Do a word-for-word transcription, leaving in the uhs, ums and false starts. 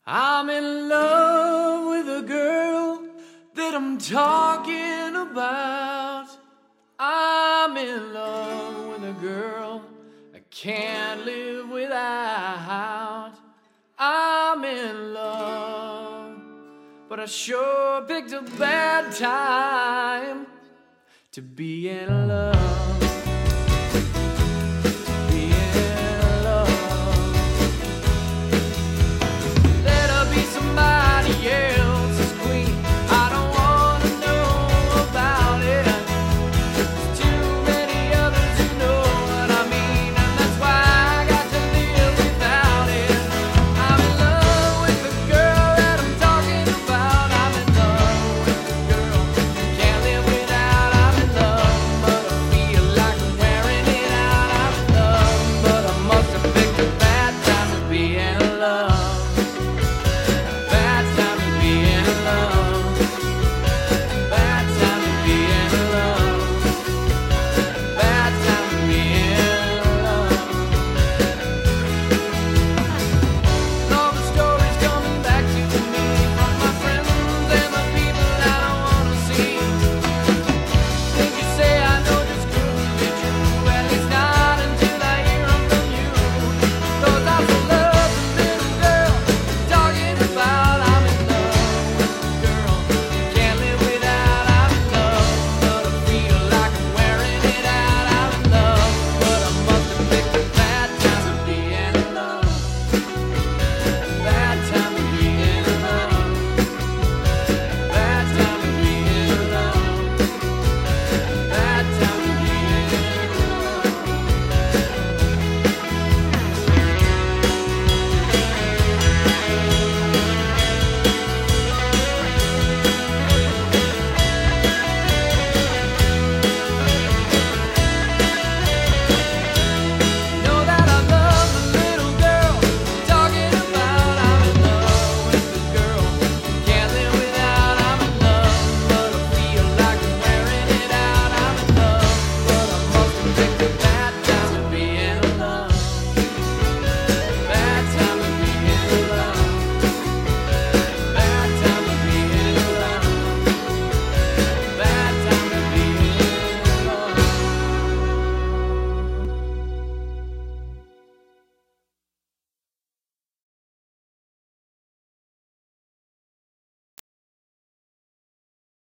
I'm in love with a girl that I'm talking about. I'm in love with a girl I can't live without. I'm in love, but I sure picked a bad time to be in love.